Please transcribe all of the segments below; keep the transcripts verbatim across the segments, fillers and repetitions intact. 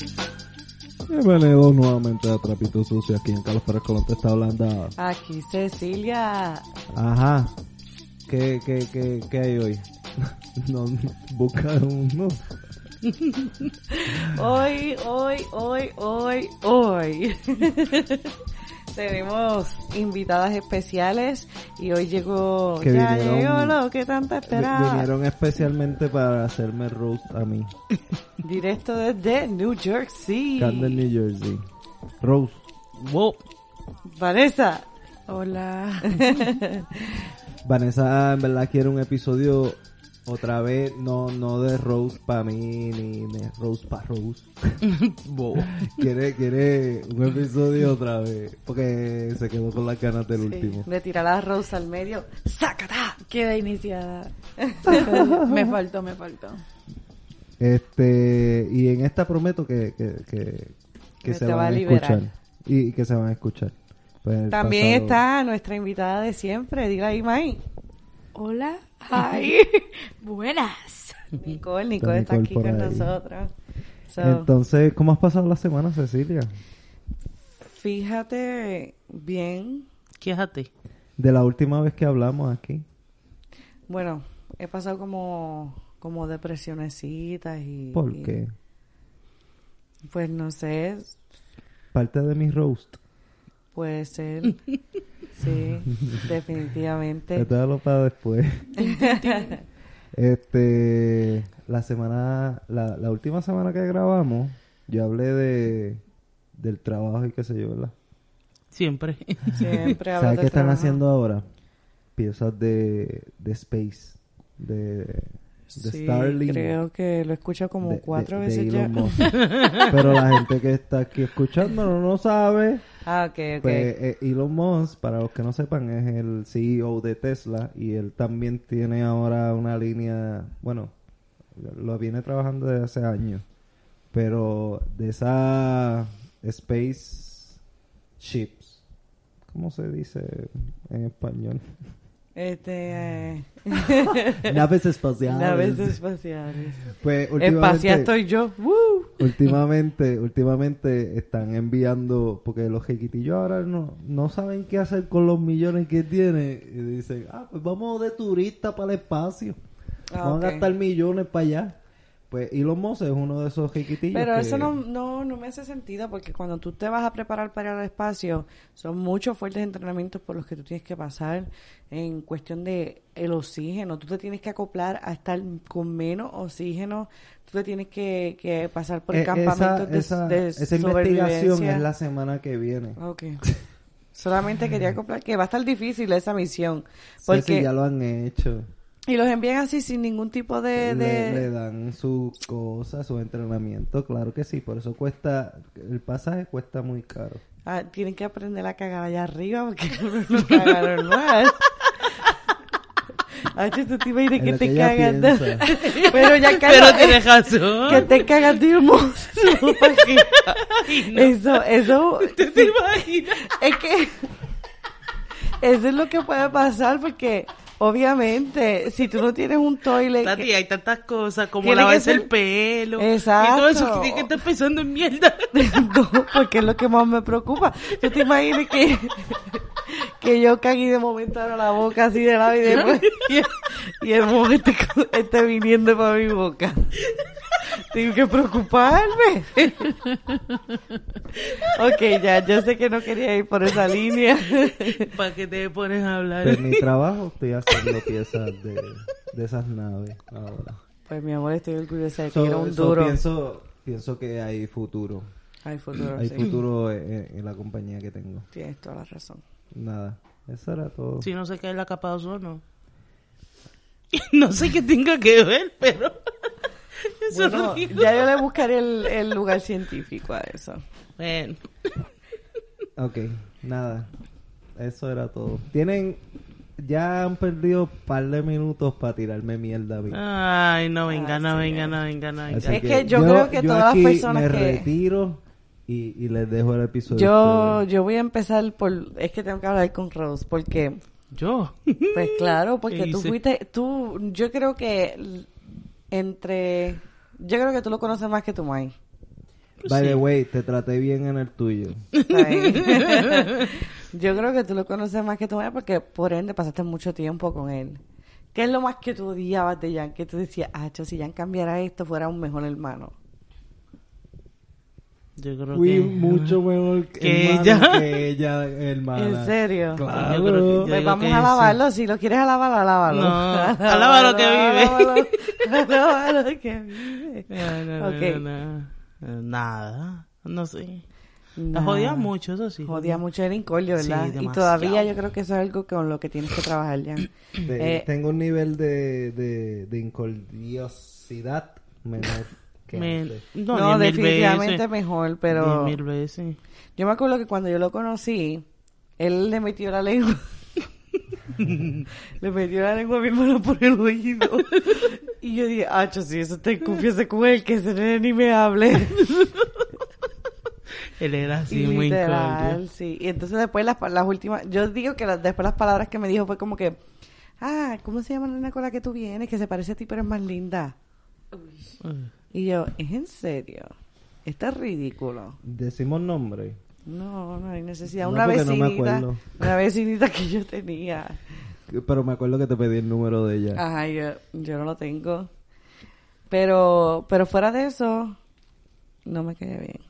Bienvenidos nuevamente a Trapito Sucio, aquí en Carlos Pérez Colón te está hablando. Aquí Cecilia. Ajá. ¿Qué, qué, qué, qué hay hoy? No, busca uno. Hoy, hoy, hoy, hoy, hoy. Tenemos invitadas especiales y hoy llegó, Que ya vinieron- llegó lo que tanto esperaba. Vinieron especialmente para hacerme roast a mí. Directo desde New Jersey. Camden, New Jersey. Roast. Wow. Vanessa. Hola. Vanessa en verdad quiere un episodio otra vez, no no de roast para mí ni de roast para roast. Wow. quiere quiere un episodio otra vez porque se quedó con las ganas del Sí, último. de tirar la Rose al medio. ¡Sácata! Queda iniciada. me faltó, me faltó. Este, y en esta prometo que, que, que, que Que se te van va a a liberar. escuchar. Y, y que se van a escuchar. Pues el También pasado- está nuestra invitada de siempre. Dile ahí, May. Hola. Hi. Buenas. Nicole, Nicole está, Nicole aquí por con ahí. nosotros. So, Entonces, ¿cómo has pasado la semana, Cecilia? fíjate bien. Quéjate. De la última vez que hablamos aquí. Bueno, he pasado como como depresionecitas y... ¿Por y, qué? Pues no sé, Parte de mi roast. puede ser. Sí, definitivamente. Esto lo para después. Este, la semana, la, la última semana que grabamos, yo hablé de del trabajo y qué sé yo, ¿verdad? Siempre. Siempre hablo ¿Sabes de qué están trabajo. haciendo ahora? Piezas de, de Space, de, de Sí, Starlink. creo que lo he escuchado como de- cuatro de- de veces ya. Elon Musk. Pero la gente que está aquí escuchándolo no sabe. Ah, ok, ok. Pues eh, Elon Musk, para los que no sepan, es el C E O de Tesla y él también tiene ahora una línea, bueno, lo viene trabajando desde hace años, pero de esa Space Ships, ¿cómo se dice en español? Este... eh, Naves espaciales. naves espaciales. Pues Espacial últimamente, estoy yo. ¡Woo! últimamente, últimamente están enviando, porque los jequitillos ahora no, no saben qué hacer con los millones que tienen y dicen, ah, pues vamos de turista para el espacio. Ah, Vamos ok. a gastar millones para allá. Pues Elon Musk es uno de esos jequitillos. Pero que- eso no, no, no me hace sentido porque cuando tú te vas a preparar para ir al espacio son muchos fuertes entrenamientos por los que tú tienes que pasar en cuestión de el oxígeno. Tú te tienes que acoplar a estar con menos oxígeno. Tú te tienes que, que pasar por Eh, campamentos de, esa, de esa investigación sobrevivencia. es la semana que viene. Ok. Solamente quería acoplar que va a estar difícil esa misión Sí, porque sí, ya lo han hecho. y los envían así sin ningún tipo de, Le, de... le dan sus cosas, su entrenamiento, claro que sí. Por eso cuesta, el pasaje cuesta muy caro. Ah, tienen que aprender a cagar allá arriba porque uno no caga normal. Ay, tú te imaginas Es que lo te que ella cagas. piensa. Pero ya Pero cagas. tienes razón. Que te cagas de un monstruo. Ay, no. Eso, eso. ¿Te, te imaginas? Es que. Eso es lo que puede pasar porque. Obviamente, si tú no tienes un toilet... Tati, que- hay tantas cosas como Tiene que lavarse ser- el pelo. Exacto. Y todo eso que tiene que estar pensando en mierda. No, porque es lo que más me preocupa. ¿Tú te imaginas que, que yo cagué de momento abro la boca así de lado y después y, y el momento esté, esté viniendo para mi boca? Tengo que preocuparme. Ok, ya, yo sé que no quería ir por esa línea. ¿Para qué te pones a hablar? En mi trabajo estoy haciendo piezas de, de esas naves ahora. Pues mi amor, estoy orgullosa de que So- era un so duro. pienso, pienso que hay futuro. Hay futuro, Hay sí. futuro en, en la compañía que tengo. Tienes toda la razón. Nada, eso era todo. Si no se cae la capa de ozono. No sé qué tenga que ver, pero... Eso Bueno, no digo. ya yo le buscaré el, el lugar científico a eso. Bueno. Ok, nada, eso era todo. Tienen, ya han perdido un par de minutos para tirarme mierda a mí. Ay, no venga, Ay, no sí, venga, eh. no venga, no venga. Así Es que yo creo que yo todas las aquí personas me que- retiro y, y les dejo el episodio. Yo, a ustedes. yo voy a empezar por... Es que tengo que hablar con Rose, porque... Yo. Pues claro, porque ¿Qué tú hice? fuiste... Tú, yo creo que l- entre... Yo creo que tú lo conoces más que tu May. By Sí. the way, te traté bien en el tuyo. Ay. Yo creo que tú lo conoces más que tu madre porque por ende pasaste mucho tiempo con él. ¿Qué es lo más que tú odiabas de Jan? Que tú decías, ah, cho, si Jan cambiara esto, fuera un mejor hermano. Yo creo Fui que... mucho mejor que, que hermano ella. que ella, hermana. ¿En serio? Claro. Yo creo que- yo Pues digo vamos que a sí. alabarlo. Si lo quieres alabar, alábalo. No, alábalo que vive. Alábalo, alábalo que vive. No, no, no, Ok. no, no. Nada, no sé. La Nah. jodía mucho, eso sí. Jodía mucho el incordio, Sí, ¿verdad? y demasiado. todavía yo creo que eso es algo con lo que tienes que trabajar, Jan. De- Eh, tengo un nivel de, de, de incordiosidad menor que Me- antes. no, No, diez mil definitivamente veces. mejor, pero Diez mil veces. yo me acuerdo que cuando yo lo conocí, él le metió la lengua. Le metió la lengua a mi hermano por el oído. Y yo dije, acho, si eso te confiese con él, que ese nene ni me hable. Él era así Y muy literal, incordio. sí. Y entonces después las, pa- las últimas, yo digo que las- después las palabras que me dijo fue como que, ah, ¿cómo se llama la nena con la que tú vienes? Que se parece a ti, pero es más linda. Uy. Y yo, ¿es en serio? Esto es ridículo. Decimos nombre. No, no hay necesidad. No, Una porque no me vecinita, acuerdo. una vecinita que yo tenía. Pero me acuerdo que te pedí el número de ella. Ajá, yo, yo no lo tengo. Pero, pero fuera de eso, no me quedé bien.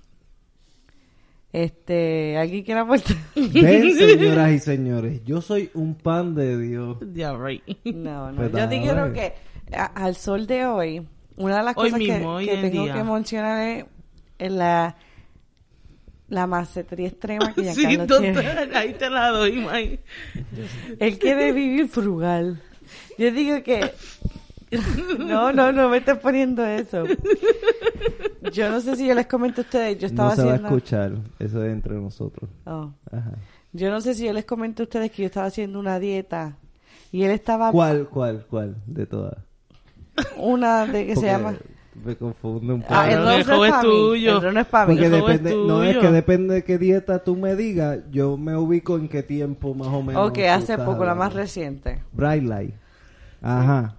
Este, ¿alguien quiere aportar? Ven, señoras y señores, yo soy un pan de Dios. Yeah, right. No, no. Pues Yo nada, digo vale. que a- al sol de hoy, una de las Hoy cosas que- mismo, hoy que, en tengo día. que mencionar es, es la, la macetería extrema que Sí, Giancarlo tiene. total, ahí te la doy, May. Él quiere vivir frugal. Yo digo que... No, no, no me estés poniendo eso. Yo no sé si yo les comento a ustedes, yo estaba No se va a haciendo... escuchar, eso es entre nosotros. Oh. Ajá. Yo no sé si yo les comento a ustedes que yo estaba haciendo una dieta y él estaba... ¿Cuál, cuál, cuál de todas? Una de que se Porque llama... me confunde un poco. Ah, el Pero ron el no juego es es para mí. tuyo. El ron no es para mí. Porque el juego es depende, no es tuyo. que depende de qué dieta tú me digas, yo me ubico en qué tiempo más o menos. Ok, tú hace estás poco, la más hablando. reciente. Bright Light. Ajá.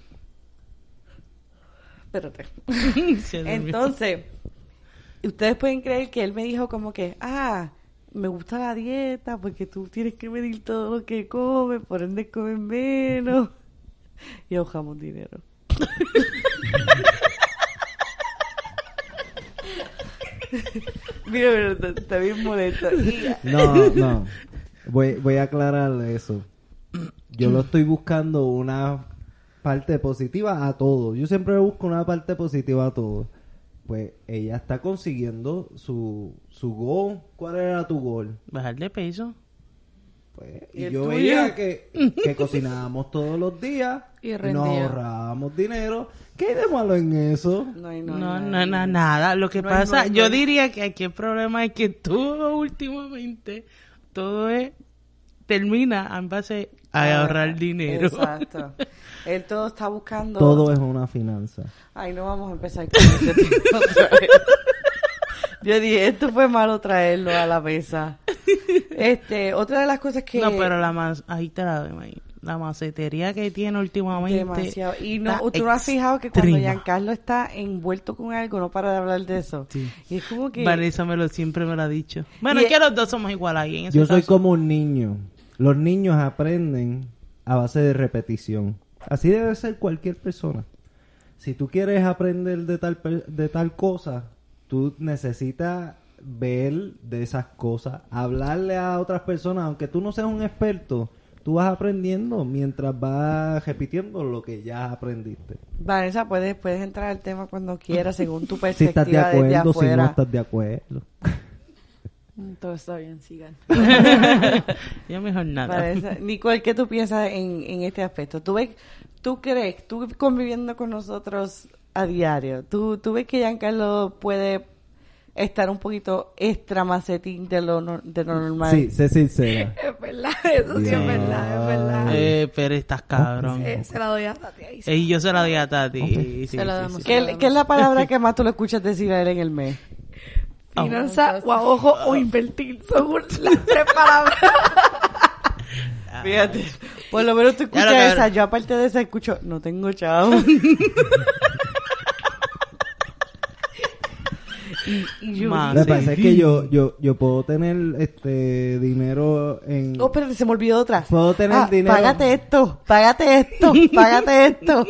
Espérate. Sí, Entonces, ustedes pueden creer que él me dijo como que, ah, me gusta la dieta porque tú tienes que medir todo lo que comes, por ende comes menos. Y ahorramos dinero. Mira, mira, está, está bien molesto. Y- No, no. Voy, voy a aclarar eso. Yo lo estoy buscando una parte positiva a todo. Yo siempre busco una parte positiva a todo. Pues ella está consiguiendo su, su goal. ¿Cuál era tu goal? Bajar de peso. Pues, ¿Y y el yo tuyo? veía que, que cocinábamos todos los días Y y nos rendía. ahorrábamos dinero. ¿Qué hay de malo en eso? No, hay- no, No, hay no, nada. no, nada. Lo que No hay- pasa, no hay- no yo hay- diría que aquí el problema es que todo últimamente, todo es, termina en base a Ah, ahorrar dinero. Exacto. Él todo está buscando... Todo es una finanza. Ay, no vamos a empezar con este tema otra vez. Yo dije, esto fue malo traerlo a la mesa. Este, otra de las cosas que... No, pero la más, ahí te la doy, May. La macetería que tiene últimamente. Demasiado. Y no, está tú no has fijado que cuando extrema. Giancarlo está envuelto con algo, no para de hablar de eso. Sí. Y es como que... Vanessa me lo, siempre me lo ha dicho. Bueno, Y es que los dos somos igual ahí en ese Yo soy caso. como un niño. Los niños aprenden a base de repetición. Así debe ser cualquier persona. Si tú quieres aprender de tal per- de tal cosa, tú necesitas ver de esas cosas, hablarle a otras personas, aunque tú no seas un experto, tú vas aprendiendo mientras vas repitiendo lo que ya aprendiste. Vanessa, puedes, puedes entrar al tema cuando quieras, según tu Si perspectiva estás de desde acuerdo, si afuera. no estás de acuerdo. Mm, Todo está bien, sigan. Yo mejor nada. Vanessa, Nicole, ¿qué tú piensas en, en este aspecto? ¿Tú ves, tú crees, tú conviviendo con nosotros a diario, tú, tú ves que Giancarlo puede estar un poquito extra macetín de lo, no- de lo normal? Sí, sé sincera. Es verdad, eso sí es Ya. verdad, es verdad. Eh, pero estás cabrón. Eh, se la doy a Tati ahí. sí. Eh, yo se la di a Tati. Sí, Se la sí, damos. sí. ¿Qué, qué es la palabra que más tú le escuchas decir a él en el mes? Finanza o ahorro o invertir. Son las tres palabras. Fíjate, por lo menos tú escuchas Claro, claro. esa. Yo aparte de esa escucho, no tengo chavo. Y, y yo, Más. Lo que pasa es que yo, yo, yo puedo tener este dinero en... oh, espérate, se me olvidó otra. Puedo tener Ah, dinero... Págate esto, págate esto, págate esto.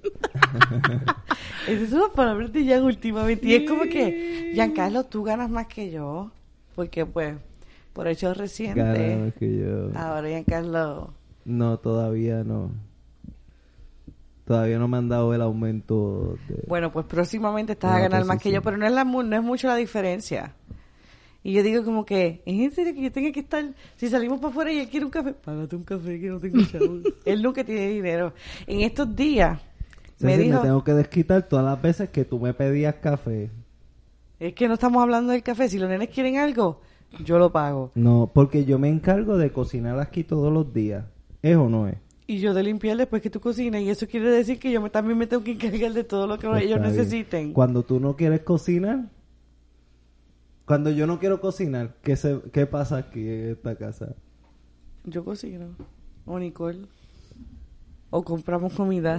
Esas son las palabras de Jan últimamente. Y es como que, Giancarlo, tú ganas más que yo. Porque, pues, por hechos recientes, Gana que yo... ahora Giancarlo... No, todavía no. Todavía no me han dado el aumento de... Bueno, pues próximamente estás a Una ganar más que yo, posición. pero no es, la, mu- no es mucho la diferencia. Y yo digo como que, ¿es en serio que yo tenga que estar, si salimos para afuera y él quiere un café? Págate un café que no tengo chavos. Él nunca tiene dinero. En estos días, O sea, me si dijo, me tengo que desquitar todas las veces que tú me pedías café. es que no estamos hablando del café, si los nenes quieren algo, yo lo pago. No, porque yo me encargo de cocinar aquí todos los días. ¿Es o no es? Y yo de limpiar después que tú cocinas, y eso quiere decir que yo me, también me tengo que encargar de todo lo que Pues ellos está bien. necesiten. Cuando tú no quieres cocinar, cuando yo no quiero cocinar, ¿qué, se, qué pasa aquí en esta casa? Yo cocino, o Nicole, o compramos comida.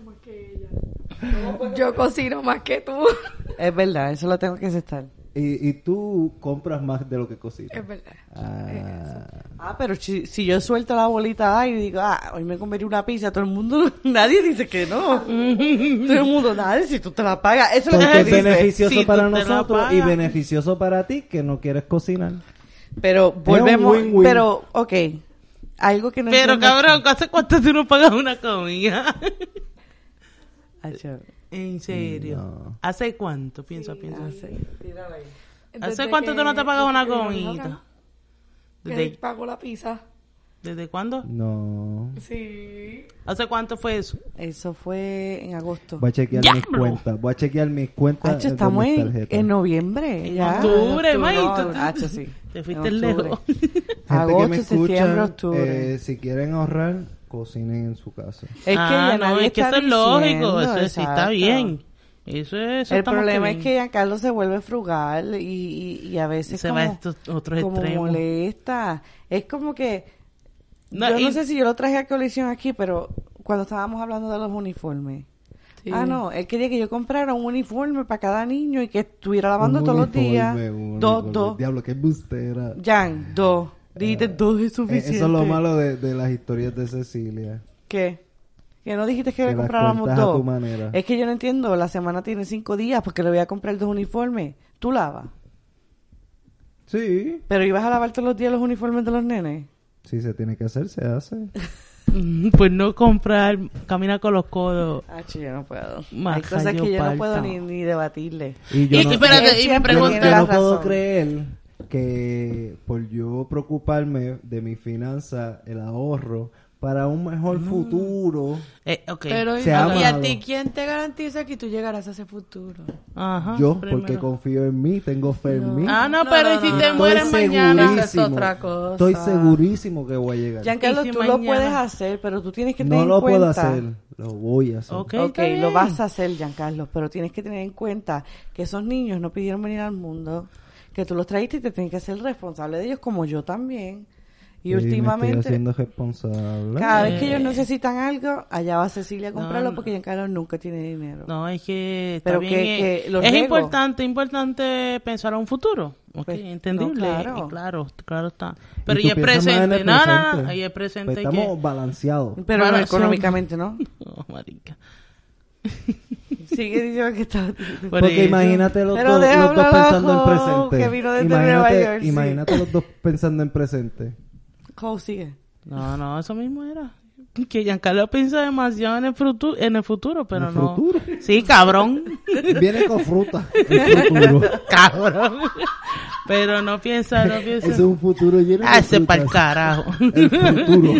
Yo cocino más que tú. Es verdad, eso lo tengo que aceptar. Y, y tú compras más de lo que cocinas. Es verdad. Ah, Ah, pero si, si yo suelto la bolita ahí y digo, ah, hoy me comeré una pizza, todo el mundo, nadie dice que no. Todo el mundo, nadie, si tú te la pagas. Eso es lo porque que es dice. beneficioso Si para tú te la nosotros y pagas. beneficioso para ti que no quieres cocinar. Pero volvemos, win-win. pero, ok, algo que no Pero entiendo cabrón, ¿hace cuánto tú no pagas una comida? aquí. Acho, ¿En serio? No. ¿Hace cuánto? Piensa, piensa. hace- tírala ahí. ¿Hace Desde cuánto que- tú no te pagas una desde que comida? Que ¿Desde, pago la pizza. ¿Desde cuándo? No. Sí. ¿Hace cuánto fue eso? Eso fue en agosto. Voy a chequear ¡Ya, mis bro! cuentas. Voy a chequear mis cuentas Hacho, de estamos mis en, tarjetas. en noviembre, En ya. octubre, No, May, no, tú- Hacho, sí. Te fuiste En octubre. lejos. Gente Agosto, que me septiembre, escucha, octubre. eh, si quieren ahorrar, cocinen en su casa. Es que ah, ya no, nadie es que está eso es lógico. diciendo, Eso sí está exacto. bien. Eso es. Eso El está más problema bien. es que Giancarlo se vuelve frugal y, y, y a veces Se como, va a estos otros como extremos. molesta. Es como que... No, yo y- no sé si yo lo traje a colisión aquí, pero cuando estábamos hablando de los uniformes. Sí. Ah, no, él quería que yo comprara un uniforme para cada niño y que estuviera lavando Un todos los uniforme, días. un Dos, uniforme. dos. Diablo, qué bustera. Jan, dos. Dijiste dos es Eh, suficiente. Eso es lo malo de, de las historias de Cecilia. ¿Qué? Que no dijiste que, Que le las compráramos cuentas a dos. tu manera. Es que yo no entiendo, la semana tiene cinco días porque le voy a comprar dos uniformes. ¿Tú lavas? Sí. ¿Pero ibas a lavar todos los días los uniformes de los nenes? Si se tiene que hacer, se hace. Pues no comprar, camina con los codos. Ah, yo no puedo. Más Hay cosas gallo que yo no parta. puedo ni, ni debatirle. Y yo Y- no, espérate, Él y me siempre yo no- pregunta- tiene yo la no puedo razón. creer que por yo preocuparme de mi finanza, el ahorro, para un mejor futuro, Eh, ok. Pero, ¿y, Sea y a malo. ti quién te garantiza que tú llegarás a ese futuro? Ajá, yo, primero. porque confío en mí, tengo fe en mí, Ah, no, No, pero no, ¿y si no, te no. mueres estoy mañana? Eso es segurísimo, otra cosa. estoy segurísimo que voy a llegar. Giancarlo, ¿Y si tú lo mañana? puedes hacer, pero tú tienes que tener No en lo cuenta... puedo hacer, lo voy a hacer. Ok, Ok, está lo bien. vas a hacer, Giancarlo, pero tienes que tener en cuenta que esos niños no pidieron venir al mundo, que tú los trajiste y te tienes que hacer responsable de ellos, como yo también. Y Sí, me estoy últimamente, haciendo responsable. cada vez que Eh. ellos necesitan algo, allá va Cecilia a comprarlo no. porque Giancarlo nunca tiene dinero. No, es que está Pero bien, que- eh, que los es legos- importante, importante pensar a un futuro. Ok, Pues, entendible. no, claro. y claro, claro está. Pero Y y tú es piensas más en presente. el No, no, presente. no, ahí es presente Pues que... estamos balanceados. Pero no, Bueno, económicamente, ¿no? Oh, marica. Sigue diciendo que está... Por Porque eso. imagínate los Pero dos, deja los dos hablar pensando en abajo, presente. que vino desde imagínate, Nueva York, sí. imagínate los dos pensando en presente. ¿Cómo sigue? No, no, eso mismo era. Que Giancarlo piensa demasiado en el futuro, en el futuro, pero ¿En el no. futuro? Sí, cabrón. Viene con fruta. El futuro. Cabrón. Pero no piensa, no Ese piensa. es un futuro lleno de Hace frutas. pa'l carajo. El futuro.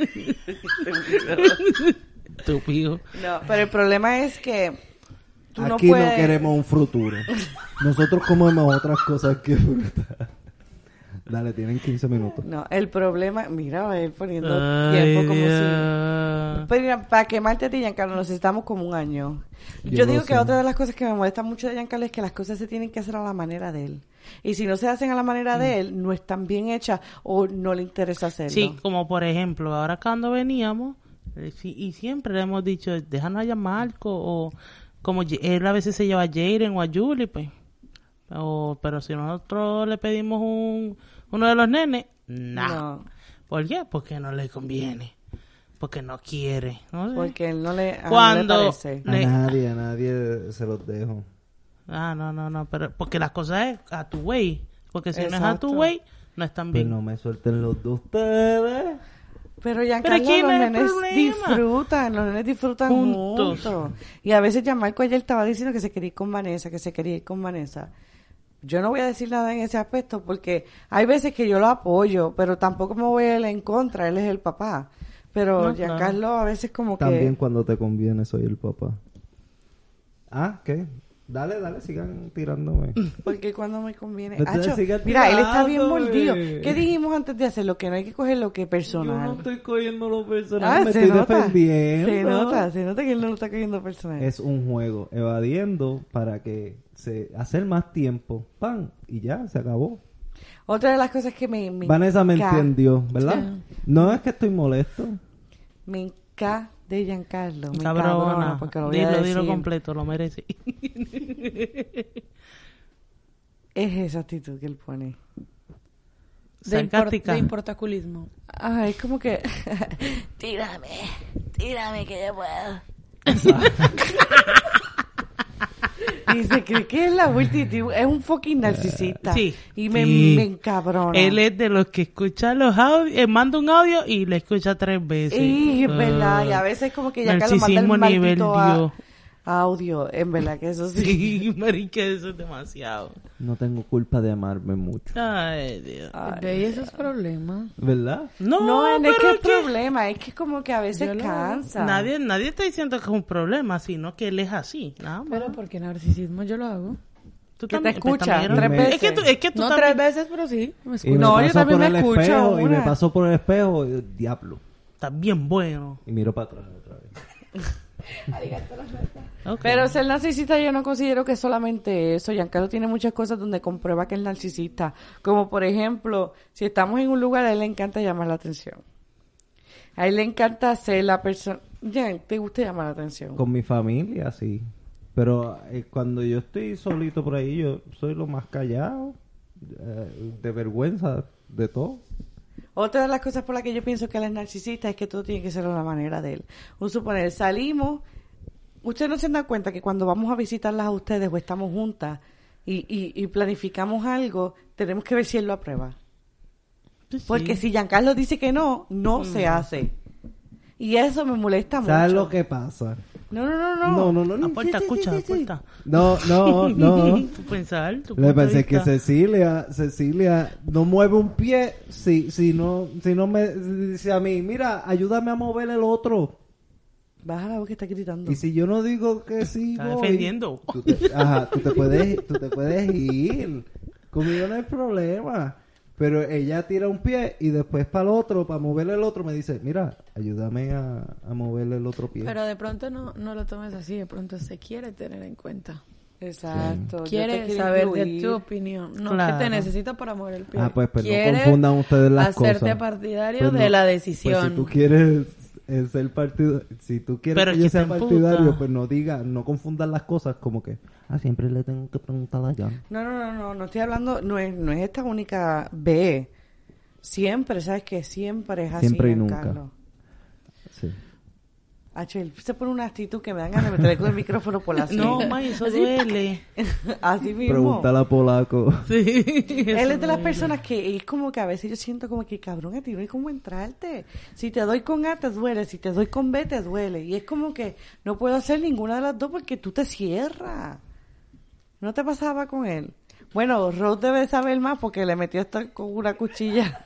Estúpido. No, pero el problema es que tú no Aquí puedes... no queremos un futuro. Nosotros comemos otras cosas que fruta. Dale, tienen quince minutos. No, el problema... Mira, él poniendo Ay, tiempo como si... Dios. Pero mira, para quemarte a ti, Giancarlo, necesitamos como un año. Yo, Yo digo lo que sé. otra de las cosas que me molesta mucho de Giancarlo es que las cosas se tienen que hacer a la manera de él. Y si no se hacen a la manera de él, no están bien hechas o no le interesa hacerlo. Sí, como por ejemplo, ahora cuando veníamos, eh, sí, y siempre le hemos dicho, déjanos allá a Marco, o como Ye- él a veces se lleva a Jaden o a Julie, pues, O, pero si nosotros le pedimos un uno de los nenes, nah. No. ¿Por qué? Porque no le conviene. Porque no quiere. ¿No sé? Porque él no le, a Cuando no le parece. A le- nadie, a nadie se los dejo. Ah, no, no, no. Pero porque la cosa es a tu way. Porque si no es a Exacto. tu way, no es tan Pues bien. no me suelten los de ustedes. Pero ya Pero aquí los no hay nenes problema. disfrutan, los nenes disfrutan Juntos. juntos. Y a veces Gianmarco ayer estaba diciendo que se quería ir con Vanessa, que se quería ir con Vanessa. Yo no voy a decir nada en ese aspecto porque hay veces que yo lo apoyo, pero tampoco me voy a ir en contra, él es el papá. Pero No, Giancarlo a veces como También que... cuando te conviene soy el papá. Ah, ¿qué? Dale, dale, sigan tirándome. Porque cuando me conviene... No te Acho, sigas mira, él está bien tirándome. mordido. ¿Qué dijimos antes de hacerlo? Que no hay que coger lo que es Yo personal. no estoy cogiendo lo personal, Ah, me se estoy nota, defendiendo. se nota, se nota que él no lo está cogiendo personal. Es un juego, evadiendo para que se hacer más tiempo. ¡Pam! Y ya, se acabó. Otra de las cosas que me, me Vanessa me enca- entendió, ¿verdad? Sí. No es que estoy molesto. Me enca de Giancarlo. Me Cabrona. encabrona porque lo voy a Dilo, decir. dilo completo, lo merece. Es esa actitud que él pone. De, import- Sarcástica. de importaculismo. Ah, es como que... Tírame, tírame que yo puedo. y se cree que es la última. Es un fucking narcisista. Sí. Y me, Sí. me encabrona. Él es de los que escucha los audios, eh, manda un audio y le escucha tres veces. Y es verdad. Y a Ah. veces como que Giancarlo manda el Narcisismo nivel maldito a- Dios. audio. En verdad que eso sí. Sí, marica, eso es demasiado. No tengo culpa de amarme mucho. Ay, Dios. Ay, ¿Veis esos problemas? ¿Verdad? No, No, no es que pero es es que problema. Es que como que a veces Yo lo- cansa. nadie, nadie está diciendo que es un problema, sino que él es así. Nada más. Pero porque narcisismo yo lo hago. Tú que te también- escucha pues, también- tres Me- veces. Es que tú, es que tú No también... tres veces, pero sí. Me Y escucho. me No, yo paso también por me el escucho espejo, y me una. paso por el espejo y diablo. Estás bien bueno. Y miro para atrás otra vez. Ok. Pero ser narcisista yo no considero que es solamente eso. Giancarlo tiene muchas cosas donde comprueba que es narcisista. Como por ejemplo, si estamos en un lugar, a él le encanta llamar la atención. A él le encanta ser la persona... Jan, ¿te gusta llamar la atención? Con mi familia, sí. Pero eh, cuando yo estoy solito por ahí, yo soy lo más callado. eh, de vergüenza, de todo. Otra de las cosas por las que yo pienso que él es narcisista es que todo tiene que ser a la manera de él. Un suponer, salimos... Ustedes no se dan cuenta que cuando vamos a visitarlas a ustedes o estamos juntas y, y, y planificamos algo, tenemos que ver si él lo aprueba. Sí. Porque si Giancarlo dice que no, no se hace. Y eso me molesta mucho. ¿Sabes lo que pasa? No, no, no, no. No, no, no. no. Aporta, Sí, sí, escucha, sí, sí, sí. aporta. No, no, no. Tu pensar, tu Lo que punto de pasa es que vista. Cecilia, Cecilia no mueve un pie si, si no, si no me dice a mí, mira, ayúdame a mover el otro. Baja la voz que está gritando. Y si yo no digo que sí, Está voy, defendiendo. Tú te, ajá, tú te puedes, tú te puedes ir. Conmigo no hay problema. Pero ella tira un pie y después para el otro, para moverle el otro, me dice, mira, ayúdame a, a moverle el otro pie. Pero de pronto no, no lo tomes así, de pronto se quiere tener en cuenta. Exacto. yo te Quiere quiero saber incluir. de tu opinión. No Claro. que te necesita para mover el pie. Ah, pues, pues no Quiere confundan ustedes las hacerte cosas. partidario Pues no, de la Pues decisión. si tú quieres eh, ser partido, si tú quieres Pero que es yo que sea te emputa. partidario, pues no diga, no confundan las cosas como que, ah, siempre le tengo que preguntar a Jan. No, no, no, no, no estoy hablando, no es, no es esta única vez. Siempre, ¿sabes qué? Siempre es así. Siempre y nunca. Giancarlo. Sí. Hacho, él se pone una actitud que me dan ganas de meterle con el micrófono por la No, sien. ma, eso duele. Así mismo. Pregúntale a Polaco. Sí. Él es de las personas que es como que a veces yo siento como que cabrón, a ti no hay como entrarte. Si te doy con A te duele, si te doy con B te duele. Y es como que no puedo hacer ninguna de las dos porque tú te cierras. ¿No te pasaba con él? Bueno, Rose debe saber más porque le metió hasta con una cuchilla.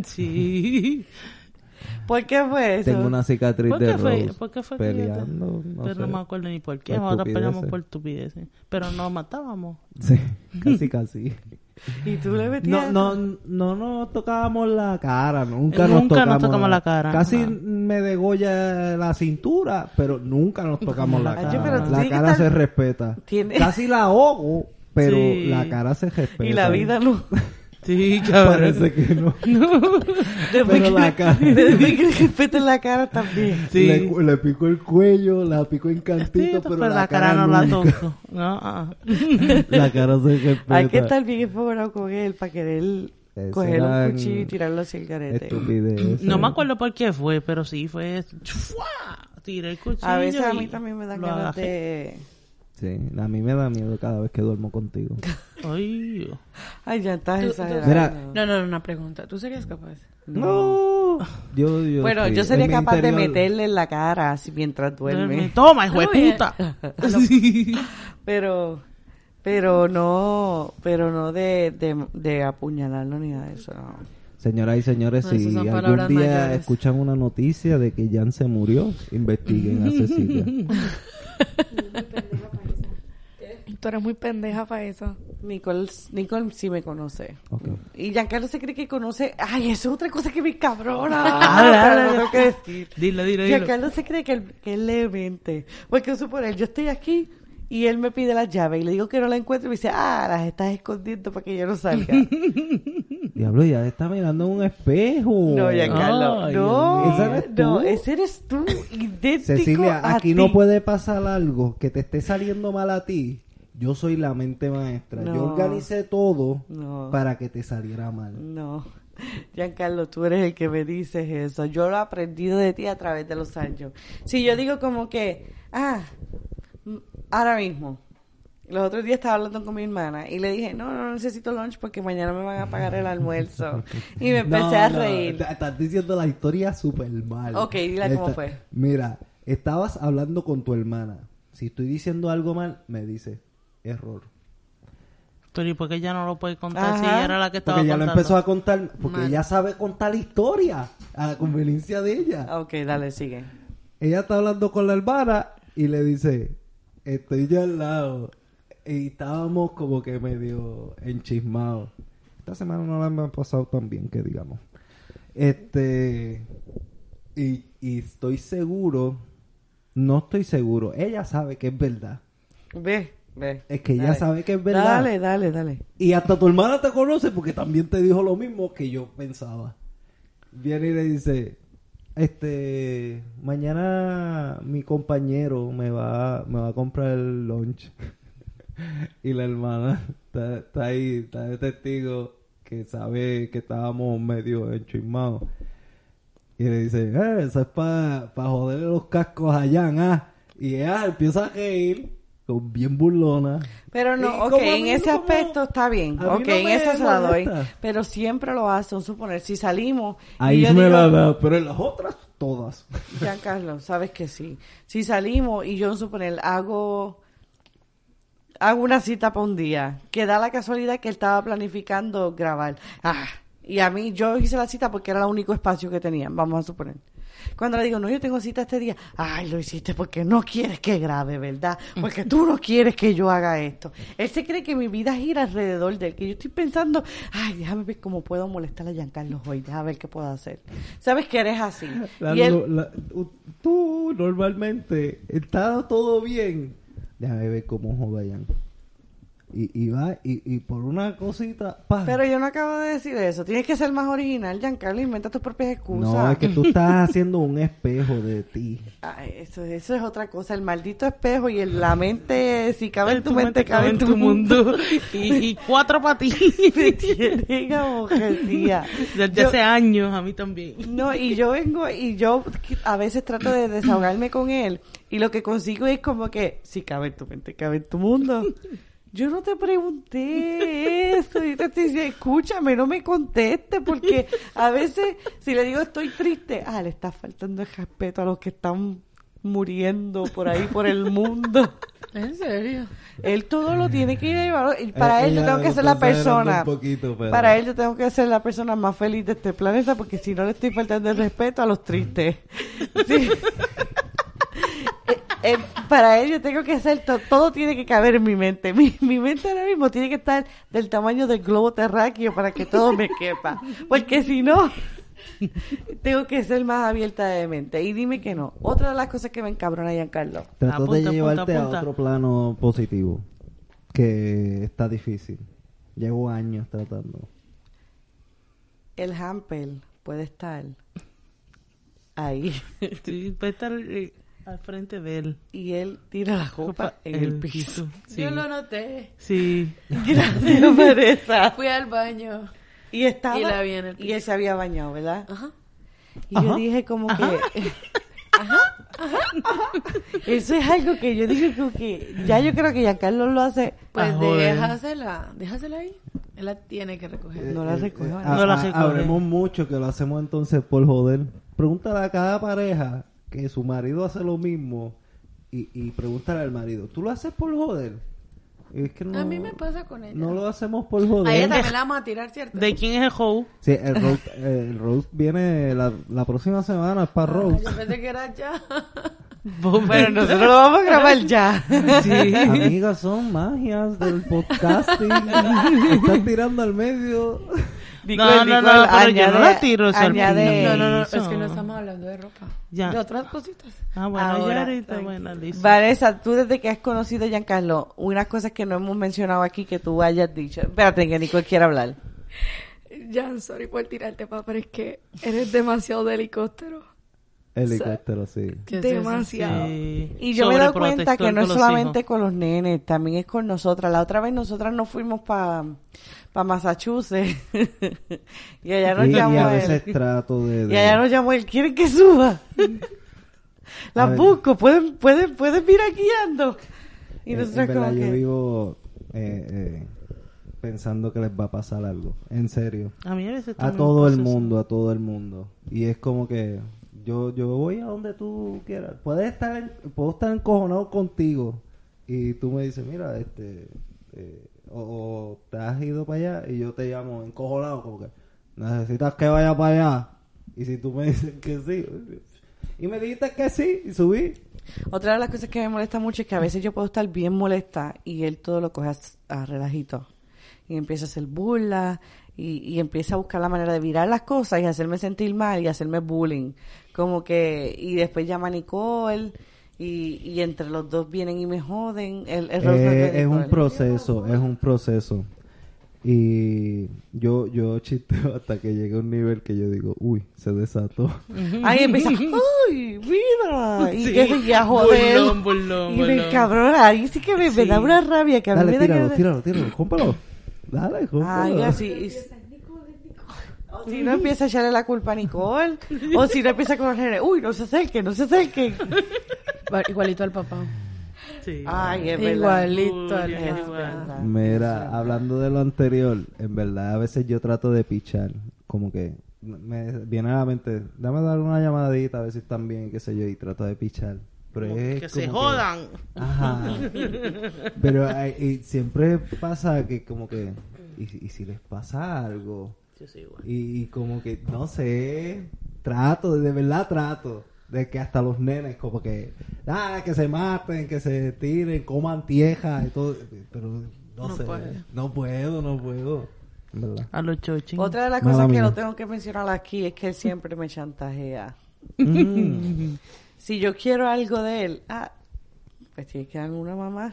Sí. ¿Por qué fue eso? Tengo una cicatriz ¿Por de qué fue, Rose por qué fue que yo te- peleando. No Pero sé. no me acuerdo ni por qué. Por Nosotros peleamos estupideces. por estupideces. Pero nos matábamos. Sí, casi, casi. Y tú le metías... No, no, no nos tocábamos la cara, nunca, nos Nunca nos tocamos, tocamos la cara. Casi Ajá. me degolla la cintura, pero nunca nos tocamos la Ay, cara. pero tú La tienes que cara estar- se respeta. Tiene- Casi la ahogo, pero Sí. la cara se respeta. Y la vida no. Sí, cabrón. Parece que no. Después Pero que, la cara. después que le respeto en la cara también. Sí. Le, le pico el cuello, la pico en cantito, pero, la, cara, no la nunca. toco. No, ah. La cara se respeta. Hay que estar bien enfocado con él para querer Esas coger un eran cuchillo y tirarlo hacia el garete. Estupideces. No me acuerdo por qué fue, pero sí fue... ¡Fua! Tiré el cuchillo. A veces a y mí también me dan lo ganas agajé. de... Sí, a mí me da miedo cada vez que duermo contigo. Ay, Dios. Ay, ya estás Tú- tú- exagerando. Mira. No, no, no, una pregunta. ¿Tú serías capaz? No. Yo, yo Bueno, sí, yo sería en mi capaz de interior- meterle en la cara así mientras duerme. Duerme. Toma, hijo de Muy bien. puta. Sí. Pero, pero no, pero no de, de, de apuñalarlo ni nada de eso, no. Señoras y señores, No, si esas son algún palabras día mayores. escuchan una noticia de que Jan se murió, investiguen a Cecilia. Tú eres muy pendeja para eso. Nicole, Nicole sí me conoce. Ok. Y Giancarlo se cree que conoce... Ay, eso es otra cosa que me cabrona. Habla, Pero habla, lo habla. tengo que decir. Dilo, dilo, dilo. Giancarlo se cree que él, que él le mente. Porque supone, yo estoy aquí y él me pide las llaves y le digo que no la encuentro y me dice, ah, las estás escondiendo para que yo no salga. Diablo, ya está mirando en un espejo. No, Giancarlo, Ay, no, Dios mío. ¿Ese eres tú? no, ese eres tú, idéntico Cecilia, a aquí ti. no puede pasar algo que te esté saliendo mal a ti. Yo soy la mente maestra. Yo No. organicé todo No. para que te saliera mal. No, Giancarlo, tú eres el que me dices eso. Yo lo he aprendido de ti a través de los años. Si yo digo como que, ah, m- ahora mismo, los otros días estaba hablando con mi hermana y le dije, no, no necesito lunch porque mañana me van a pagar el almuerzo. Y me empecé No, a no, reír. t- Estás diciendo la historia súper mal. Ok, dila cómo Esta- fue. Mira, estabas hablando con tu hermana. Si estoy diciendo algo mal, me dice error. Pero ¿y por qué ella no lo puede contar Ajá. si ella era la que estaba Porque ella lo contando? empezó a contar, porque Mal. ella sabe contar la historia a la conveniencia de ella. Ok, dale, sigue. Ella está hablando con la hermana y le dice, estoy yo al lado. Y estábamos como que medio enchismados. Esta semana no la me ha pasado tan bien que digamos. Este... Y, y estoy seguro, no estoy seguro, ella sabe que es verdad. Ve, ve. Es que ella Dale. sabe que es verdad. Dale, dale, dale. Y hasta tu hermana te conoce porque también te dijo lo mismo que yo pensaba. Viene y le dice, este, mañana mi compañero me va, me va a comprar el lunch. Y la hermana está, está ahí, está de testigo que sabe que estábamos medio enchismados. Y le dice, eh, eso es para pa joderle los cascos a Jan, ah. Y ella empieza a reír, con bien burlona. Pero Y no, ok, como a en mí ese no- aspecto está bien. a mí Ok, no en me eso se la doy. molesta. Pero siempre lo hace, un suponer. Si salimos. y Ahí yo me digo, la da, pero en las otras, todas. Giancarlo, sabes que sí. Si salimos y yo, un suponer, hago. Hago una cita para un día. Que da la casualidad que él estaba planificando grabar. Ah, y a mí, yo hice la cita porque era el único espacio que tenían, vamos a suponer. Cuando le digo, no, yo tengo cita este día, ay, lo hiciste porque no quieres que grabe, ¿verdad? Porque tú no quieres que yo haga esto. Él se cree que mi vida gira alrededor de él, que yo estoy pensando, ay, déjame ver cómo puedo molestar a Giancarlo hoy, déjame ver qué puedo hacer. ¿Sabes que eres así? La- Y él, la- u- tú, normalmente, está todo bien. Déjame ver cómo jodan. Y, y va, y, y por una cosita, pa. pero yo no acabo de decir eso. Tienes que ser más original, Giancarlo, inventa tus propias excusas. No, es que tú estás haciendo un espejo de ti. Ay, eso, eso es otra cosa, el maldito espejo y el- la mente, si cabe en tu mente, cabe en tu mundo. y, y cuatro para ti. Me tienen aborrecida. Desde Yo- hace años, a mí también. No, y yo vengo y yo a veces trato de desahogarme con él y lo que consigo es como que, si cabe en tu mente, cabe en tu mundo. Yo no te pregunté eso, yo te estoy diciendo, escúchame, no me conteste, porque a veces si le digo estoy triste, ah, le está faltando el respeto a los que están muriendo por ahí, por el mundo. ¿En serio? Él todo lo tiene que ir a llevar. Y para Eh, él yo ella tengo que lo ser la está exagerando persona. un poquito, pero- Para él yo tengo que ser la persona más feliz de este planeta porque si no le estoy faltando el respeto a los tristes. Sí. Eh, eh, para él yo tengo que hacer to- todo tiene que caber en mi mente. Mi, mi mente ahora mismo tiene que estar del tamaño del globo terráqueo para que todo me quepa. Porque si no, tengo que ser más abierta de mente. Y dime que no. Otra de las cosas que me encabrona, Giancarlo. Trato Apunta, de apunta, llevarte apunta. a otro plano positivo. Que está difícil. Llevo años tratando. el hamper puede estar ahí. Sí, puede estar eh, al frente de él. Y él tira la ropa en el piso. Sí. Yo lo noté. Sí. Gracias, Vanessa. Fui al baño. Y estaba... Y la vi en el y él se había bañado, ¿verdad? Ajá. Y yo dije como que... Ajá, ajá. Eso es algo que yo dije como que... Ya yo creo que Giancarlo lo hace... Pues Ah, joder. déjasela, déjasela ahí. Él la tiene que recoger. No la recoge. Eh, Vanessa. No la ha- recoge. Hablemos mucho que lo hacemos entonces por joder. Pregúntale a cada pareja que su marido hace lo mismo y, y pregúntale al marido, ¿tú lo haces por joder? Y es que no, A mí me pasa con ella. no lo hacemos por A ella joder. también la vamos a tirar, ¿cierto? ¿De quién es el show? Sí, el roast, eh, el roast viene la, la próxima semana, es para Ah, roast. yo pensé que era ya. Bueno, nosotros lo vamos a grabar ya. Sí. Amigas, son magias del podcasting. Están tirando al medio. No, no, no, pero yo no la tiro, eso al añade- No, no, no, Eso. es que no estamos hablando de ropa. Ya. De otras cositas. Ah, bueno, Ahora, ya ahorita, tranquilo. bueno, listo. Vanessa, tú desde que has conocido a Giancarlo, unas cosas que no hemos mencionado aquí que tú hayas dicho. Espérate, que Nicole quiere hablar. Jan, sorry por tirarte, papá, pero es que eres demasiado de helicóptero. Helicóptero, sí. ¿Qué es Demasiado. Sí. Y yo me he dado Sobreprotector cuenta que no es con los solamente hijos. con los nenes, también es con nosotras. La otra vez nosotras nos fuimos para pa Massachusetts y allá nos Y, y llamó a él. veces trato de... de- Y allá nos llamó él, ¿quieren que suba? A Las ver. busco, pueden, pueden, pueden ir aquí ando. Y en- nosotros en verdad, como yo que... vivo eh, eh, pensando que les va a pasar algo. En serio. A mí a veces A también todo el pasa eso. mundo, a todo el mundo. Y es como que yo yo voy a donde tú quieras. Puedes estar en- puedo estar encojonado contigo y tú me dices, mira, este eh, o, o te has ido para allá y yo te llamo encojonado como que necesitas que vaya para allá. Y si tú me dices que sí y me dijiste que sí y subí. Otra de las cosas que me molesta mucho es que a veces yo puedo estar bien molesta y él todo lo coge a, a relajito. Y empieza a hacer burla y, y empieza a buscar la manera de virar las cosas y hacerme sentir mal y hacerme bullying. Como que, y después llama a Nicole y, y entre los dos vienen y me joden. El, el rostro de Eh, es un Nicole. proceso, es un proceso. Y yo yo chisteo hasta que llegue a un nivel que yo digo, uy, se desató. Ahí empieza, ¡ay, mira! Y Sí. que se ya joder. Burlón, burlón, Y me burlón. encabrona, ahí sí que me, me da una rabia que a mí Dale, me da tíralo, que- tíralo, tíralo, cómpalo. Dale, cómpalo. Ay, así. y- O si no empieza a echarle la culpa a Nicole, o si no empieza con los nenes, uy, no se acerquen, no se acerquen. Va- Igualito al papá. Sí. Ay, es verdad. Igualito al Uy, Es papá. verdad. Mira, hablando de lo anterior, en verdad a veces yo trato de pichar, como que me viene a la mente, dame dar una llamadita a ver si están bien, qué sé yo, y trato de pichar. Pero es Que se como jodan. Ajá. Pero hay- y siempre pasa que como que, y, y si les pasa algo, Yo soy igual. y, y como que, no sé, trato, de verdad trato. De que hasta los nenes como que, ah, que se maten, que se tiren, coman tieja y todo. Pero no, No sé, puede. no puedo, no puedo. En verdad. A los chochín. Otra de las Mala cosas que mía. no tengo que mencionar aquí es que él siempre me chantajea. Mm. Si yo quiero algo de él, ah, pues tiene que darme una mamá.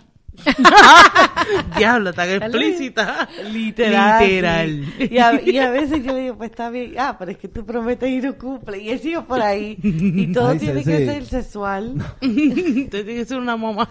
Diablo, tan explícita. Literal. Literal. Y a, y a veces yo le digo, pues está bien, ah, pero es que tú prometes y no cumple. Y él sigue por ahí. Y todo Ay, tiene sí, que sí. ser sexual. Usted tiene que ser una mamá.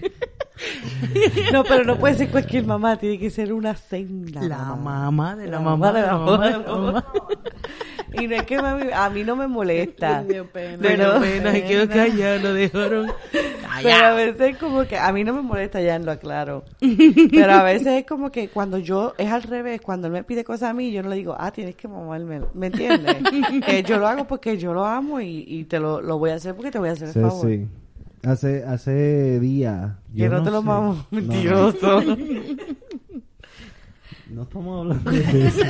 No, pero no puede ser cualquier mamá, tiene que ser una senda. La mamá. mamá de la La mamá de la mamá de la mamá. mamá. Y no es que mami, a mí no me molesta. Me dio pena. Pero- Pero pena, se quedó callado, lo dejaron Pero a callado. veces como que, a mí no me molesta, ya lo aclaro. Pero a veces es como que cuando yo, es al revés, cuando él me pide cosas a mí, yo no le digo, ah, tienes que mamarme, ¿me entiendes? Que yo lo hago porque yo lo amo y, y te lo, lo voy a hacer porque te voy a hacer el Sí, favor. sí. Hace, hace días. Que yo no, te lo sé. mamo, No, mentiroso. No, no estamos hablando de eso.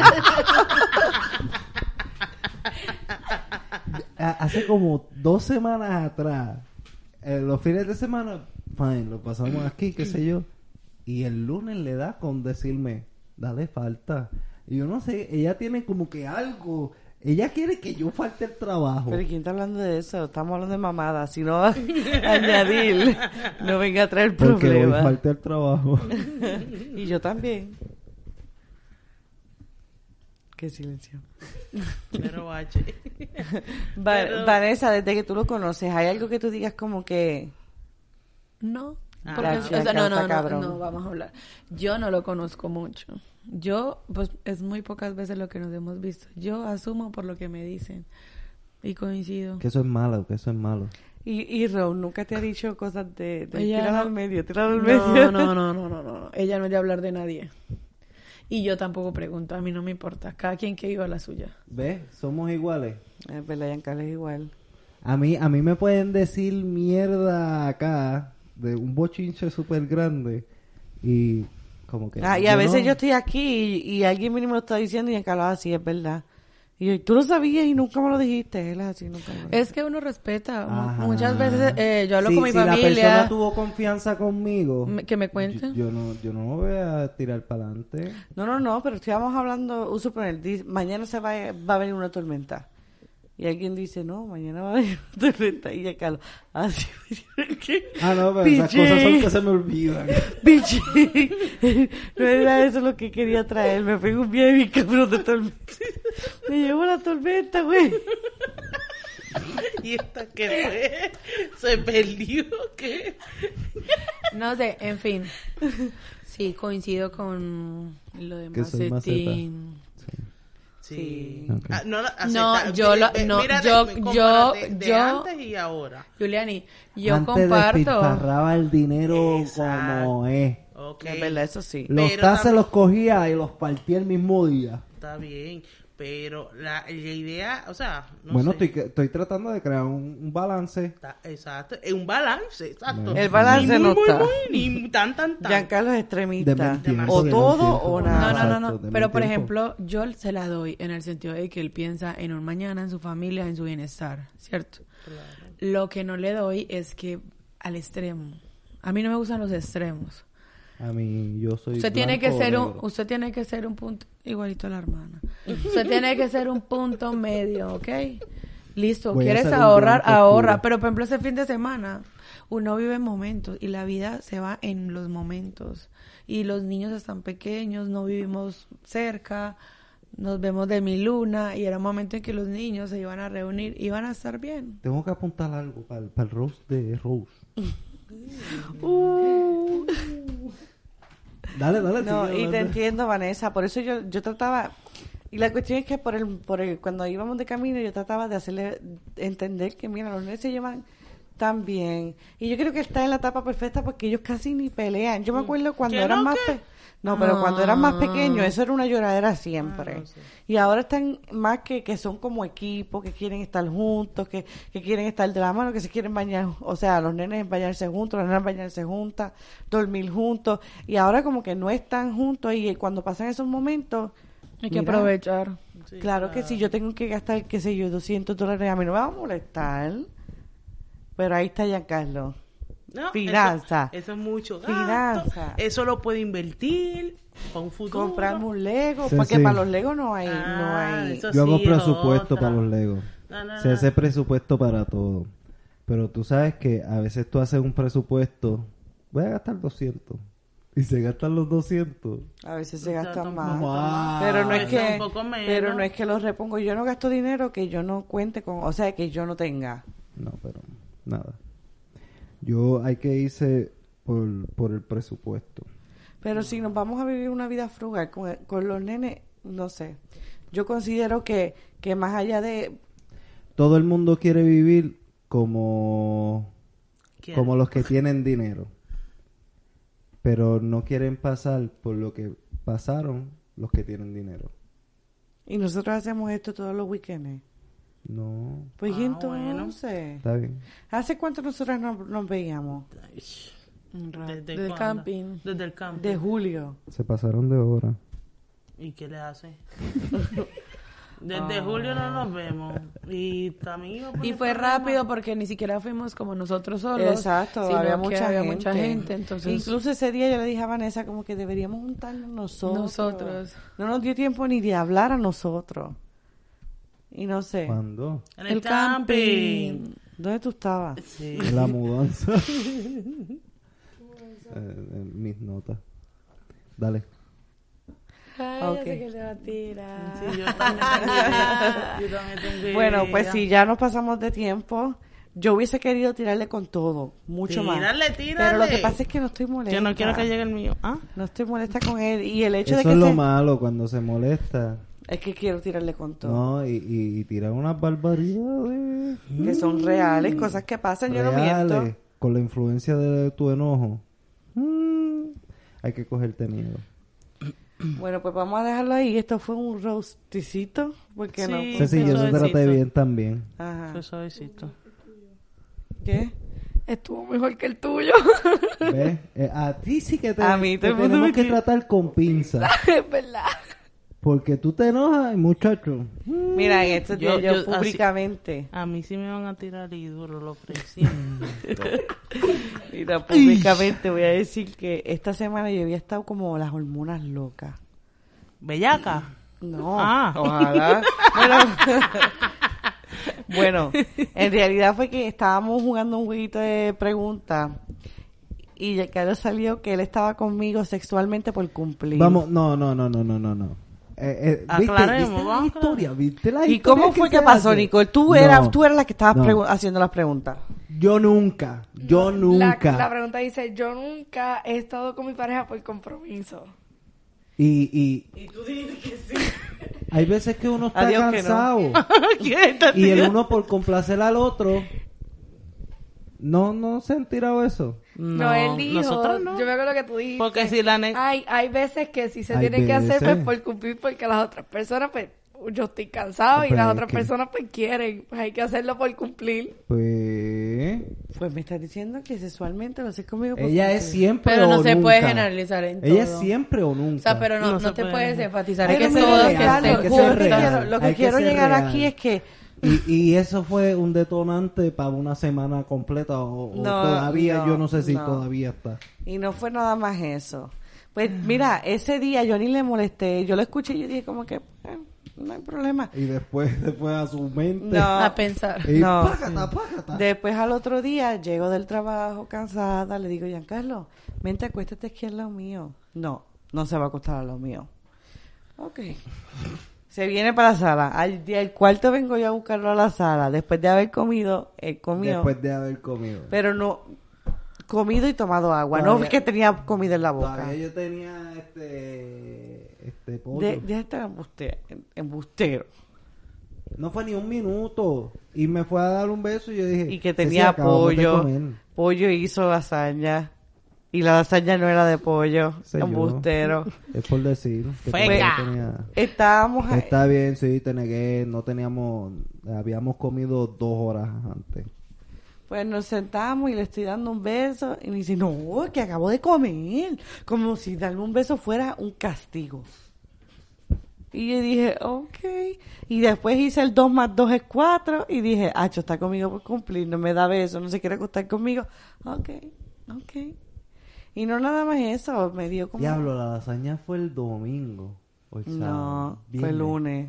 Ha- Hace como dos semanas atrás, eh, los fines de semana, fine, lo pasamos aquí, qué sé yo. Y el lunes le da con decirme, dale falta. Y yo no sé, ella tiene como que algo. Ella quiere que yo falte el trabajo. Pero ¿quién está hablando de eso? Estamos hablando de mamadas. Si no va a añadir, no venga a traer Porque hoy problemas. falta el trabajo. Y yo también. Qué silencio. Cero H. Va- Pero- Vanessa, desde que tú lo conoces, ¿hay algo que tú digas como que... No. Ah, Porque, ya, o sea, ya no, está no, no, cabrón. no, vamos a hablar. Yo no lo conozco mucho. Yo, pues, es muy pocas veces lo que nos hemos visto. Yo asumo por lo que me dicen. Y coincido. Que eso es malo, que eso es malo. Y, y Ro, ¿nunca te ha dicho cosas de... de Ella tirar no- al medio, tirar al No, medio? no, no, no, no, no. Ella no es de hablar de nadie. Y yo tampoco pregunto, a mí no me importa. Cada quien que viva la suya. ¿Ves? Somos iguales. Es verdad, Giancarlo es igual. A mí, a mí me pueden decir mierda acá de un bochinche súper grande y como que... Ah, y a veces no- yo estoy aquí y, y alguien mínimo lo está diciendo y Giancarlo así, es verdad. Y yo, tú lo sabías y nunca me lo dijiste. Él es así, nunca me lo Es que uno respeta. Ajá. Muchas veces eh, yo hablo Si- con mi si la familia. persona tuvo confianza conmigo, me- que me cuenten. yo, yo no, yo no voy a tirar para adelante. No, no, no, pero estábamos hablando, un suponer, dice, mañana se va, va a venir una tormenta. Y alguien dice, no, mañana va a venir una tormenta. Y ya Carlos, así, ¿qué? Ah, no, pero esas Piché. cosas son que se me olvidan. Bichi. No era eso lo que quería traer. Me pegó un viaje bien cabrón de tormenta. Me llevó la tormenta, güey. ¿Y esta qué fue? ¿Se perdió? ¿Qué? No sé, en fin. Sí, coincido con lo de Que soy Macetín. Sí. Ok. Ah, no, la- No, acepta- yo lo- ve- no, mírate, yo- compárate yo- de yo- antes y ahora. Giuliani, yo Antes comparto. despilfarraba el dinero Exacto. como es. Ok. Es verdad, eso sí. Los Pero tases también- los cogía y los partía el mismo día. Está bien, pero la, la idea, o sea, no bueno, sé. estoy, estoy tratando de crear un, un balance. Está- exacto, es un balance, exacto. El balance Ni no muy, está. muy, ni tan, tan, tan. Giancarlo es extremista. Deme un tiempo, O deme un todo tiempo. o No, nada. no, no, Exacto, no. deme Pero, un por tiempo. ejemplo, yo se la doy en el sentido de que él piensa en un mañana, en su familia, en su bienestar, ¿cierto? Lo que no le doy es que al extremo. A mí no me gustan los extremos. A mí, yo soy Usted tiene que blanco o ser un, negro. usted tiene que ser un punto, igualito a la hermana. Usted tiene que ser un punto medio, ¿ok? Listo, Voy a ¿quieres ser un ahorrar? blanco Ahorra. oscuro. Pero, por ejemplo, ese fin de semana, uno vive momentos y la vida se va en los momentos. Y los niños están pequeños, no vivimos cerca, nos vemos de mi luna y era un momento en que los niños se iban a reunir, iban a estar bien. Tengo que apuntar algo para el, para el roast de Rose. Uh. Dale, dale. No, sigue y te hablando. entiendo, Vanessa. Por eso yo, yo trataba... Y la cuestión es que por el, por el, cuando íbamos de camino yo trataba de hacerle entender que, mira, los nenes se llevan tan bien. Y yo creo que está en la etapa perfecta porque ellos casi ni pelean. Yo me acuerdo cuando ¿Que eran no, más... qué? pe- No, pero cuando eran más Ah. pequeños, eso era una lloradera siempre. Ah, no sé. Y ahora están más que, que son como equipo, que quieren estar juntos, que, que quieren estar de la mano, que se quieren bañar, o sea, los nenes bañarse juntos, las nenas bañarse juntas, dormir juntos. Y ahora como que no están juntos y cuando pasan esos momentos... Hay que mira, aprovechar. Sí, Claro que si yo tengo que gastar, qué sé yo, doscientos dólares, a mí no me va a molestar. Pero ahí está Giancarlo. No, Finanza. Eso, eso es mucho gasto. Finanza. Eso lo puede invertir para un futuro. Comprarme un Lego, Sí, porque sí. para los Legos no hay, no Ah, hay. eso Yo hago sí es presupuesto otra. para los Legos. No, no, Se no. hace presupuesto para todo. Pero tú sabes que a veces tú haces un presupuesto, voy a gastar doscientos. Y se gastan los doscientos. A veces se O sea, gastan tampoco- más. Wow. Pero no A es veces que, un poco menos. pero no es que los repongo. Yo no gasto dinero que yo no cuente con, o sea, que yo no tenga. No, pero nada. Yo hay que irse por, por el presupuesto. Pero si nos vamos a vivir una vida frugal con, con los nenes, no sé. Yo considero que, que más allá de... Todo el mundo quiere vivir como, ¿Quién? como los que tienen dinero. Pero no quieren pasar por lo que pasaron los que tienen dinero. Y nosotros hacemos esto todos los weekends. No, Pues Ah, y entonces... está bien. ¿Hace cuánto nosotros nos, nos veíamos? ¿Desde Del cuándo? camping. Desde el camping. De julio. Se pasaron de hora. ¿Y qué le hace? Desde julio no nos vemos. Y también iba a poner Y fue problema. rápido porque ni siquiera fuimos como nosotros solos. Exacto, sino había que mucha había gente. mucha gente, entonces Incluso ese día yo le dije a Vanessa como que deberíamos juntarnos nosotros. nosotros. No nos dio tiempo ni de hablar a nosotros. Y no sé. ¿Cuándo? En el, El camping. camping. ¿Dónde tú estabas? Sí. En la mudanza. Eh, en mis notas. Dale. Ay, Ok. ya sé que le va a tirar. Sí, yo también tengo idea. Yo también tengo Bueno, pues idea. si ya nos pasamos de tiempo, yo hubiese querido tirarle con todo, mucho más. Tírale, tírale. Pero lo que pasa es que no estoy molesta. Yo no quiero que llegue el mío. ¿Ah? No estoy molesta con él. Y el hecho Eso de que es lo se- malo cuando se molesta. es que quiero tirarle con todo. No, y, y, y tirar unas barbaridades. Que son reales, cosas que pasan, yo no miento. Reales, con la influencia de tu enojo. Mm, hay que cogerte miedo. Bueno, pues vamos a dejarlo ahí. Esto fue un roasticito. Porque Sí. no. Ceci, yo te suavecito. traté bien también. Ajá. Fue suavecito. ¿Qué? Estuvo mejor que el tuyo. ¿Ves? Eh, a ti sí que te, A mí te todo el mundo tenemos me que quiere- tratar con pinza. Es verdad. Porque tú te enojas, muchacho. Mira, en estos Yo- días yo, yo así- públicamente. A mí sí me van a tirar y duro, lo presiento. Mira, públicamente voy a decir que esta semana yo había estado como las hormonas locas. Bellaca. No, Ah. ojalá. Bueno, bueno, en realidad fue que estábamos jugando un jueguito de preguntas y ya Carlos salió que él estaba conmigo sexualmente por cumplir. Vamos, no, no, no, no, no, no, no. Eh, eh, ¿viste, Aclaremos, ¿viste la vamos a historia? ¿Viste la ¿Y historia cómo fue que se pasó, hace? Nicole? Tú No, eras, tú eras la que estabas no. pregu- haciendo las preguntas. Yo nunca, yo La, nunca. la pregunta dice, yo nunca he estado con mi pareja por compromiso. Y, y Y tú dijiste que sí. hay veces que uno está Adiós, que no. cansado. ¿Qué está Y el tirando? uno por complacer al otro. No, no se han tirado eso. No, él dijo, nosotros no. yo me acuerdo que tú dijiste. Porque si la ne- Hay, hay veces que sí se Hay tiene que hacer veces. pues, por cumplir porque las otras personas, pues, yo estoy cansado y Pues las es otras que- personas pues quieren. Pues hay que hacerlo por cumplir. Pues Pues me estás diciendo que sexualmente lo haces conmigo. por ella es cumplir. siempre Pero no o se puede nunca. generalizar en Ella es todo. siempre o nunca. O sea, pero no, No no, se te puede. puedes enfatizar. Ay, Hay que no, todo mira, que Carlos, hay se que yo ser lo que real, quiero, lo que hay que quiero ser llegar real. aquí es que Y, y eso fue un detonante para una semana completa o, o No, todavía, no, yo no sé si no. todavía está. y no fue nada más eso. Pues mira, ese día yo ni le molesté, yo lo escuché y yo dije como que eh, no hay problema. Y después, después a su mente. No. a pensar. Y No. págata, págata. Después al otro día llego del trabajo cansada, le digo, Giancarlo, vente, acuéstate aquí al lado mío. No, no se va a acostar al lado mío. Ok. Se viene para la sala. Al día al cuarto vengo yo a buscarlo a la sala. Después de haber comido, él comió. Después de haber comido. Pero no, comido y tomado agua. No Todavía- es que tenía comida en la boca. Todavía yo tenía este, este pollo. De, deja de estar embuste- embustero. No fue ni un minuto. Y me fue a dar un beso y yo dije... Y que "Ceci, tenía acabamos de pollo. comer". Pollo hizo lasaña. Y la lasaña no era de pollo. Sé yo. Embustero. Es por decir. que Feca. todavía tenía- Estábamos ahí. Está bien, sí, te negué. No teníamos... Habíamos comido dos horas antes. Pues nos sentamos y le estoy dando un beso. Y me dice, no, que acabo de comer. Como si darme un beso fuera un castigo. Y yo dije, ok. Y después hice el dos más dos es cuatro. Y dije, Acho, está conmigo por cumplir. No me da beso, no se quiere acostar conmigo. Ok, ok. Y no nada más eso. Me dio como... Diablo, la lasaña fue el domingo. O el sábado. No, fue Viernes. lunes.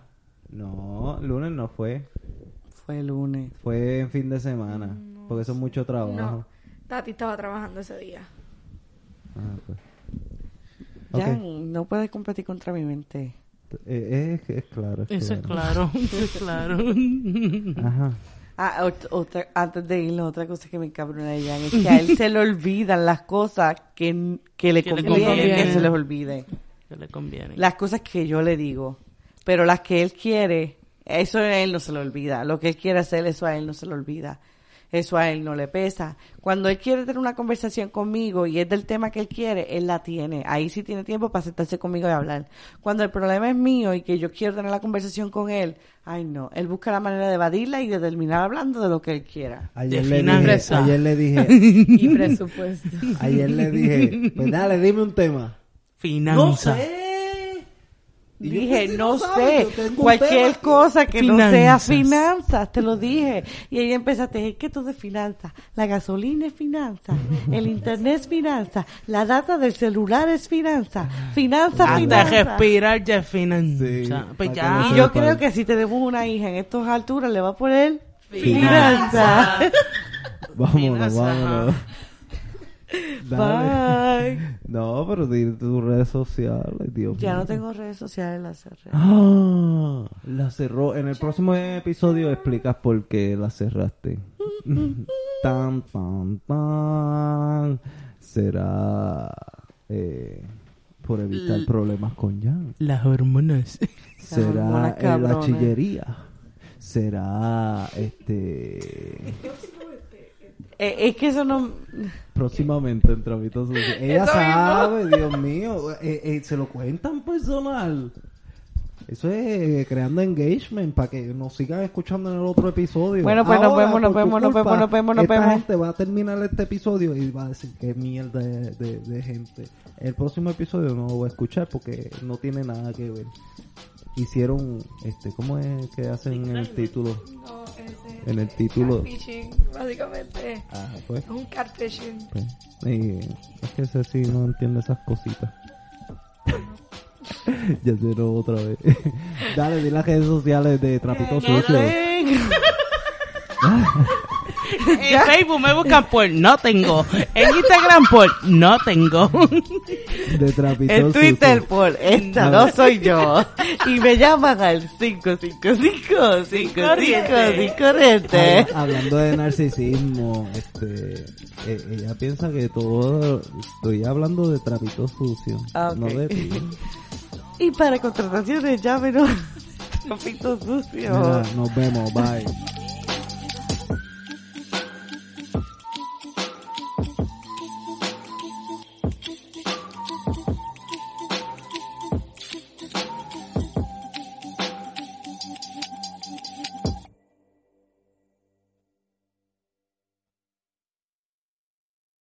No, lunes no fue. Fue lunes. Fue en fin de semana. porque eso es mucho trabajo. No, Tati estaba trabajando ese día. Ah, pues. Ya, Ok. no puedes competir contra mi mente. Eh, es, es claro. Es Eso es claro. claro, eso es claro. Ajá. Ah, ot- otra, antes de irnos, otra cosa que me encabrona de Jan es que a él se le olvidan las cosas que, que le Que le conviene que conviene. se les olvide. Que le conviene. Las cosas que yo le digo. Pero las que él quiere, eso a él no se le olvida. Lo que él quiere hacer, eso a él no se le olvida. Eso a él no le pesa. Cuando él quiere tener una conversación conmigo y es del tema que él quiere, él la tiene. Ahí sí tiene tiempo para sentarse conmigo y hablar. Cuando el problema es mío y que yo quiero tener la conversación con él, ay no, él busca la manera de evadirla y de terminar hablando de lo que él quiera. Ayer De le, dije, finanzas. ayer le dije, Y presupuesto. ayer le dije, pues dale, dime un tema. Finanza. No sé. Y yo, Dije, pues, si no sabes, yo sé, tengo un cualquier tema. cosa que no sea Finanzas. finanzas, te lo dije. Y ahí empezaste, es que todo es finanzas. La gasolina es finanzas, el internet es finanzas, la data del celular es finanzas, finanzas, Hasta finanzas. respirar ya es finanza. Sí, Pues para ya. que Y lo yo sepan. creo que si tenemos una hija en estas alturas, le va a poner Finanzas. finanzas. Vámonos, Finanzas, vámonos. Dale. Bye. No, pero di tus redes sociales, Dios Ya mío. no tengo redes sociales, las cerré. Ah, la cerró. En el próximo episodio explicas por qué la cerraste. Tan, tan, tan. Será eh, por evitar L- problemas con Jan. Las hormonas. Será hormonas eh, la cabrones. chillería. Será este Eh, es que eso no... próximamente en Trapitos Sucios. Ella Eso sabe, Dios mío. Eh, eh, se lo cuentan personal. Eso es creando engagement para que nos sigan escuchando en el otro episodio. Bueno, pues nos Ahora, vemos, nos por tu vemos, nos culpa, vemos, nos vemos, nos esta vemos. gente va a terminar este episodio y va a decir qué mierda de, de, de gente. El próximo episodio no lo voy a escuchar porque no tiene nada que ver. Hicieron, este, ¿cómo es que hacen en el título? No, ese, En el título. catfishing, básicamente. Ah, pues. Un catfishing. pues, y es que ese sí no entiende esas cositas. Ya se lo otra vez. Dale, di las redes sociales de Trapitos Sucios. En Facebook me buscan por no tengo. En Instagram por no tengo. De Trapitos En Twitter Sucios. por esta no soy yo. Y me llaman al cinco cinco cinco, cinco cinco cinco corriente. Habla- Hablando de narcisismo, este, eh, ella piensa que todo, estoy hablando de Trapitos Sucios, Ah, ok. no de ti. Y para contrataciones llámenos. Trapitos sucios. Mira, nos vemos, bye.